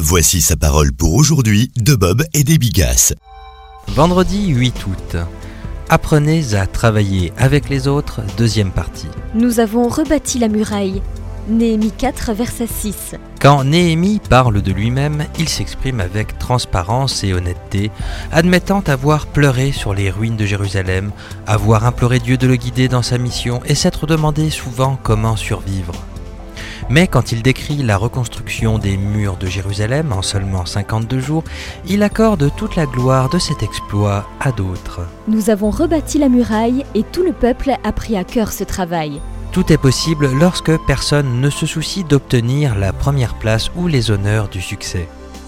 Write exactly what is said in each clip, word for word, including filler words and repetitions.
Voici sa parole pour aujourd'hui de Bob et des Bigasses. Vendredi huit août. Apprenez à travailler avec les autres, deuxième partie. Nous avons rebâti la muraille. Néhémie quatre, verset six. Quand Néhémie parle de lui-même, il s'exprime avec transparence et honnêteté, admettant avoir pleuré sur les ruines de Jérusalem, avoir imploré Dieu de le guider dans sa mission et s'être demandé souvent comment survivre. Mais quand il décrit la reconstruction des murs de Jérusalem en seulement cinquante-deux jours, il accorde toute la gloire de cet exploit à d'autres. Nous avons rebâti la muraille et tout le peuple a pris à cœur ce travail. Tout est possible lorsque personne ne se soucie d'obtenir la première place ou les honneurs du succès.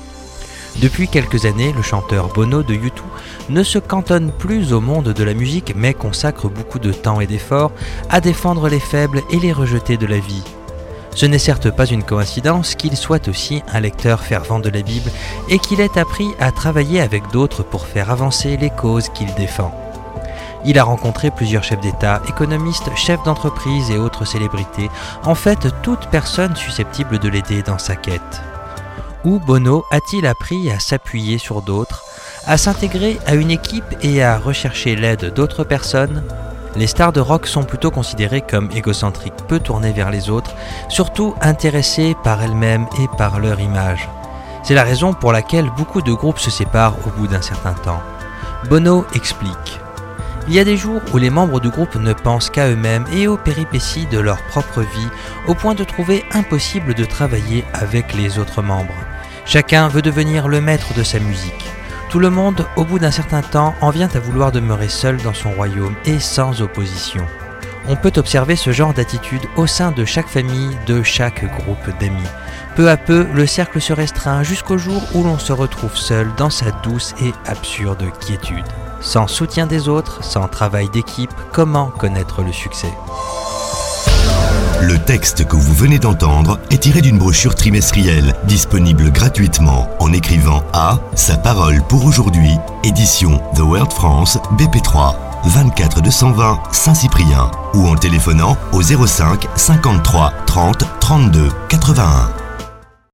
Depuis quelques années, le chanteur Bono de U deux ne se cantonne plus au monde de la musique mais consacre beaucoup de temps et d'efforts à défendre les faibles et les rejetés de la vie. Ce n'est certes pas une coïncidence qu'il soit aussi un lecteur fervent de la Bible et qu'il ait appris à travailler avec d'autres pour faire avancer les causes qu'il défend. Il a rencontré plusieurs chefs d'État, économistes, chefs d'entreprise et autres célébrités, en fait toute personne susceptible de l'aider dans sa quête. Où Bono a-t-il appris à s'appuyer sur d'autres, à s'intégrer à une équipe et à rechercher l'aide d'autres personnes ? Les stars de rock sont plutôt considérées comme égocentriques, peu tournées vers les autres, surtout intéressées par elles-mêmes et par leur image. C'est la raison pour laquelle beaucoup de groupes se séparent au bout d'un certain temps. Bono explique. Il y a des jours où les membres du groupe ne pensent qu'à eux-mêmes et aux péripéties de leur propre vie, au point de trouver impossible de travailler avec les autres membres. Chacun veut devenir le maître de sa musique. Tout le monde, au bout d'un certain temps, en vient à vouloir demeurer seul dans son royaume et sans opposition. On peut observer ce genre d'attitude au sein de chaque famille, de chaque groupe d'amis. Peu à peu, le cercle se restreint jusqu'au jour où l'on se retrouve seul dans sa douce et absurde quiétude. Sans soutien des autres, sans travail d'équipe, comment connaître le succès ? Le texte que vous venez d'entendre est tiré d'une brochure trimestrielle disponible gratuitement en écrivant à Sa parole pour aujourd'hui, édition The World France B P trois, vingt-quatre deux cent vingt Saint-Cyprien ou en téléphonant au zéro cinq cinquante-trois trente trente-deux quatre-vingt-un.